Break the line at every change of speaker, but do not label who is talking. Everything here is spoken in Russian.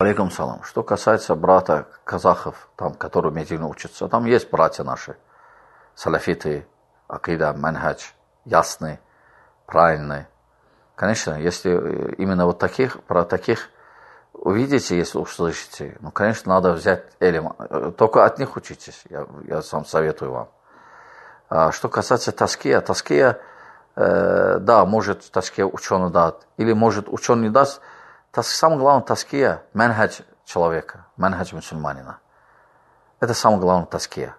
Алейкум салам. Что касается брата казахов, там, которые медийно учатся, там есть братья наши, салафиты, акида, манхадж, ясный, правильный. Конечно, если именно вот таких, про таких увидите, если услышите, ну, конечно, надо взять элем. Только от них учитесь, я сам советую вам. А что касается таския, да, может таския ученый дать, или может ученый даст. Самое главное таския, манхадж человека, манхадж мусульманина. Это самое главное таския.